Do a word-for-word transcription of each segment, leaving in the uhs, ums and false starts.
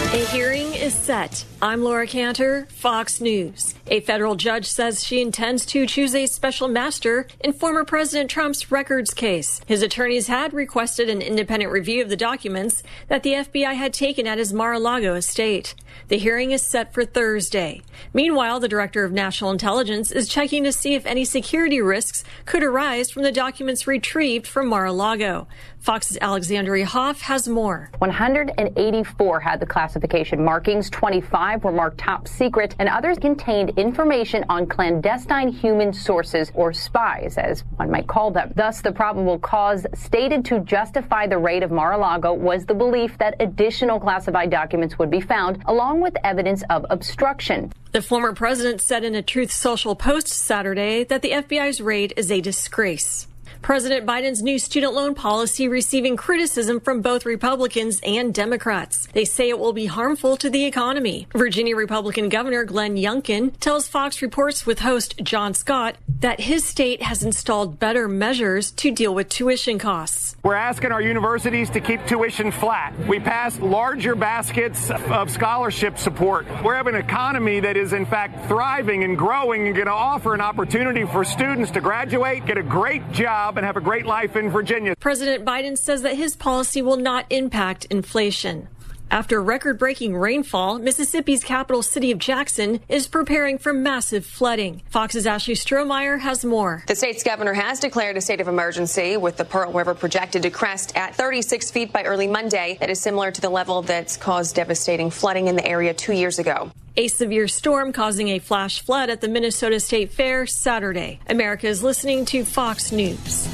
A hearing is set. I'm Laura Cantor, Fox News. A federal judge says she intends to choose a special master in former President Trump's records case. His attorneys had requested an independent review of the documents that the F B I had taken at his Mar-a-Lago estate. The hearing is set for Thursday. Meanwhile, the Director of National Intelligence is checking to see if any security risks could arise from the documents retrieved from Mar-a-Lago. Fox's Alexandria Hoff has more. one hundred eighty-four had the classification markings, twenty-five were marked top secret, and others contained information on clandestine human sources, or spies, as one might call them. Thus, the probable cause stated to justify the raid of Mar-a-Lago was the belief that additional classified documents would be found, along with evidence of obstruction. The former president said in a Truth Social post Saturday that the F B I's raid is a disgrace. President Biden's new student loan policy receiving criticism from both Republicans and Democrats. They say it will be harmful to the economy. Virginia Republican Governor Glenn Youngkin tells Fox Reports with host John Scott that his state has installed better measures to deal with tuition costs. We're asking our universities to keep tuition flat. We passed larger baskets of scholarship support. We have an economy that is, in fact, thriving and growing and going to offer an opportunity for students to graduate, get a great job, and have a great life in Virginia. President Biden says that his policy will not impact inflation. After record-breaking rainfall, Mississippi's capital city of Jackson is preparing for massive flooding. Fox's Ashley Strohmeyer has more. The state's governor has declared a state of emergency, with the Pearl River projected to crest at thirty-six feet by early Monday. That is similar to the level that's caused devastating flooding in the area two years ago. A severe storm causing a flash flood at the Minnesota State Fair Saturday. America is listening to Fox News.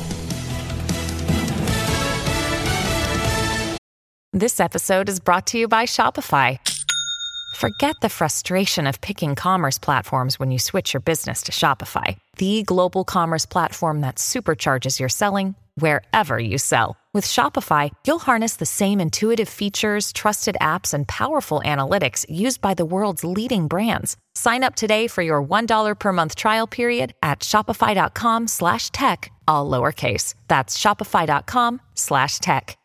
This episode is brought to you by Shopify. Forget the frustration of picking commerce platforms when you switch your business to Shopify, the global commerce platform that supercharges your selling wherever you sell. With Shopify, you'll harness the same intuitive features, trusted apps, and powerful analytics used by the world's leading brands. Sign up today for your one dollar per month trial period at shopify.com slash tech, all lowercase. That's shopify.com slash tech.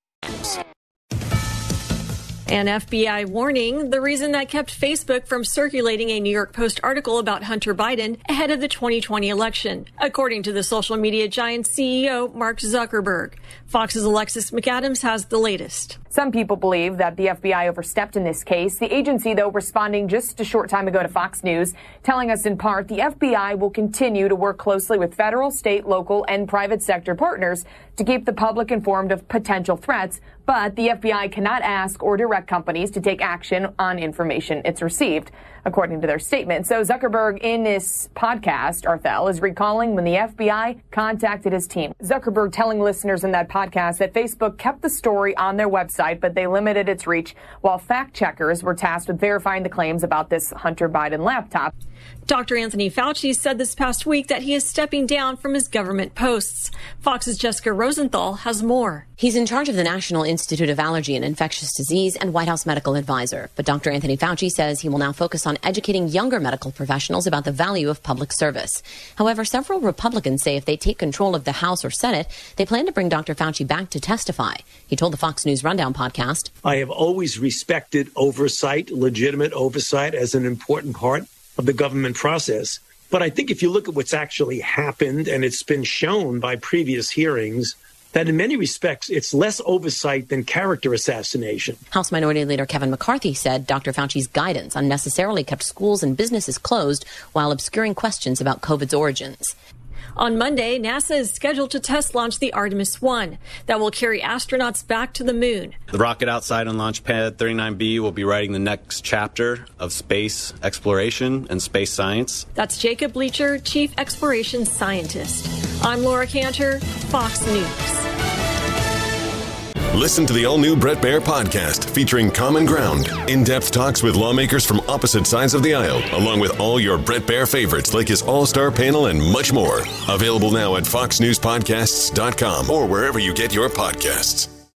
An F B I warning, the reason that kept Facebook from circulating a New York Post article about Hunter Biden ahead of the twenty twenty election, according to the social media giant C E O Mark Zuckerberg. Fox's Alexis McAdams has the latest. Some people believe that the F B I overstepped in this case. The agency, though, responding just a short time ago to Fox News, telling us in part the F B I will continue to work closely with federal, state, local, and private sector partners to keep the public informed of potential threats. But the F B I cannot ask or direct companies to take action on information it's received, according to their statement. So Zuckerberg, in this podcast, Arthel, is recalling when the F B I contacted his team. Zuckerberg telling listeners in that podcast that Facebook kept the story on their website, but they limited its reach, while fact checkers were tasked with verifying the claims about this Hunter Biden laptop. Doctor Anthony Fauci said this past week that he is stepping down from his government posts. Fox's Jessica Rosenthal has more. He's in charge of the National Institute of Allergy and Infectious Disease and White House medical advisor. But Doctor Anthony Fauci says he will now focus on educating younger medical professionals about the value of public service. However, several Republicans say if they take control of the House or Senate, they plan to bring Doctor Fauci back to testify. He told the Fox News Rundown podcast, I have always respected oversight, legitimate oversight, as an important part of the government process. But I think if you look at what's actually happened, and it's been shown by previous hearings, that in many respects, it's less oversight than character assassination. House Minority Leader Kevin McCarthy said Doctor Fauci's guidance unnecessarily kept schools and businesses closed while obscuring questions about COVID's origins. On Monday, NASA is scheduled to test launch the Artemis one that will carry astronauts back to the moon. The rocket outside on Launch Pad thirty-nine B will be writing the next chapter of space exploration and space science. That's Jacob Bleacher, Chief Exploration Scientist. I'm Laura Cantor, Fox News. Listen to the all-new Bret Baier podcast featuring Common Ground, in-depth talks with lawmakers from opposite sides of the aisle, along with all your Bret Baier favorites like his all-star panel and much more. Available now at fox news podcasts dot com or wherever you get your podcasts.